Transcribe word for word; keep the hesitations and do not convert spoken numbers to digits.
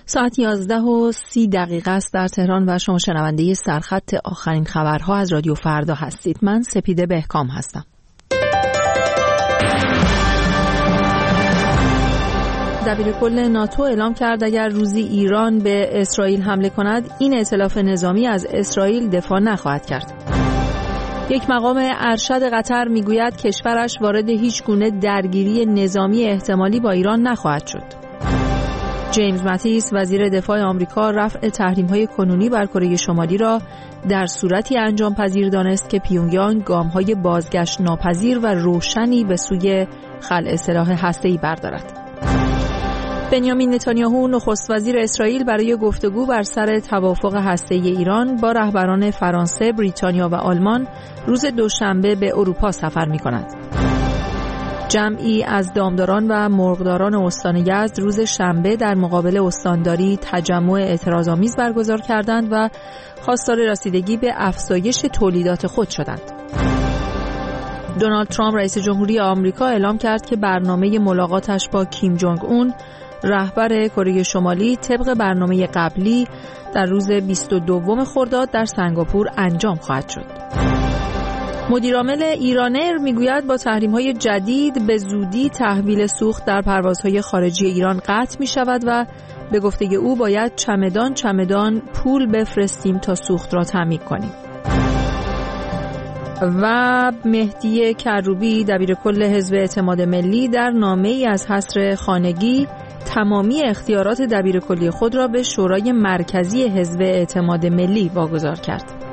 ساعت یازده و سی دقیقه است در تهران و شما شنونده سرخط آخرین خبرها از رادیو فردا هستید. من سپیده بهکام هستم. دبیرکل ناتو اعلام کرد اگر روزی ایران به اسرائیل حمله کند این ائتلاف نظامی از اسرائیل دفاع نخواهد کرد. یک مقام ارشد قطر میگوید کشورش وارد هیچ گونه درگیری نظامی احتمالی با ایران نخواهد شد. جیمز ماتیس وزیر دفاع آمریکا رفع تحریم‌های کنونی بر کره شمالی را در صورتی انجام پذیر دانست که پیونگیانگ گام‌های بازگشت ناپذیر و روشنی به سوی خلع سلاح هسته‌ای بردارد. بنیامین نتانیاهو نخست وزیر اسرائیل برای گفتگو بر سر توافق هسته‌ای ایران با رهبران فرانسه، بریتانیا و آلمان روز دوشنبه به اروپا سفر می‌کند. جمعی از دامداران و مرغداران استان یزد روز شنبه در مقابل استانداری تجمع اعتراض‌آمیز برگزار کردند و خواستار رسیدگی به افزایش تولیدات خود شدند. دونالد ترامپ رئیس جمهوری آمریکا اعلام کرد که برنامه ملاقاتش با کیم جونگ اون رهبر کره شمالی طبق برنامه قبلی در روز بیست و دوم خرداد در سنگاپور انجام خواهد شد. مدیرعامل ایرانر میگوید با تحریم‌های جدید به زودی تحویل سوخت در پروازهای خارجی ایران قطع می شود و به گفته او باید چمدان چمدان پول بفرستیم تا سوخت را تامین کنیم. و مهدی کروبی دبیرکل حزب اعتماد ملی در نامه‌ای از حصر خانگی تمامی اختیارات دبیرکلی خود را به شورای مرکزی حزب اعتماد ملی واگذار کرد.